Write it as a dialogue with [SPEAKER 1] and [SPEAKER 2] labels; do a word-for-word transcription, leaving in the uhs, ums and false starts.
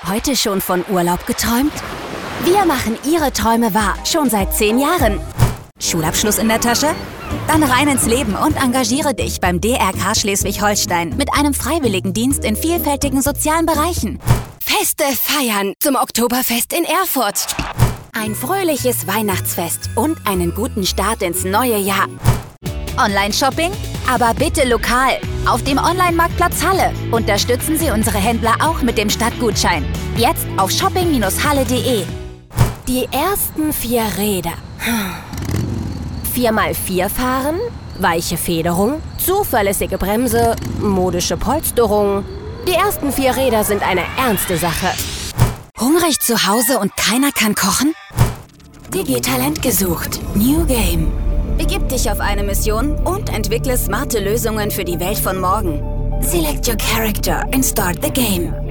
[SPEAKER 1] Heute schon von Urlaub geträumt? Wir machen Ihre Träume wahr, schon seit zehn Jahren. Schulabschluss in der Tasche? Dann rein ins Leben und engagiere dich beim D R K Schleswig-Holstein mit einem Freiwilligendienst in vielfältigen sozialen Bereichen. Feste feiern zum Oktoberfest in Erfurt. Ein fröhliches Weihnachtsfest und einen guten Start ins neue Jahr. Online-Shopping? Aber bitte lokal. Auf dem Online-Marktplatz Halle. Unterstützen Sie unsere Händler auch mit dem Stadtgutschein. Jetzt auf shopping Bindestrich halle Punkt de. Die ersten vier Räder. vier mal vier fahren, weiche Federung, zuverlässige Bremse, modische Polsterung. Die ersten vier Räder sind eine ernste Sache. Hungrig zu Hause und keiner kann kochen? Digitalent gesucht. New Game. Begib dich auf eine Mission und entwickle smarte Lösungen für die Welt von morgen. Select your character and start the game.